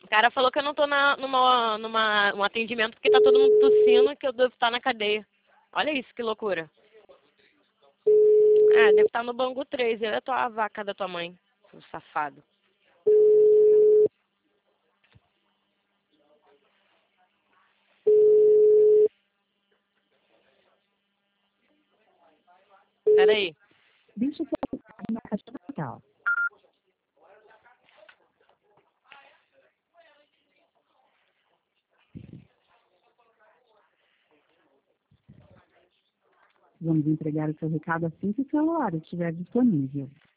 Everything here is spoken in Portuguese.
O cara falou que eu não tô um atendimento porque tá todo mundo tossindo e que eu devo estar na cadeia. Olha isso, que loucura. É, devo estar no Bangu 3. Eu é a vaca da tua mãe, seu safado. Peraí. Deixe seu recado na caixa postal. Vamos entregar o seu recado assim que o celular estiver disponível.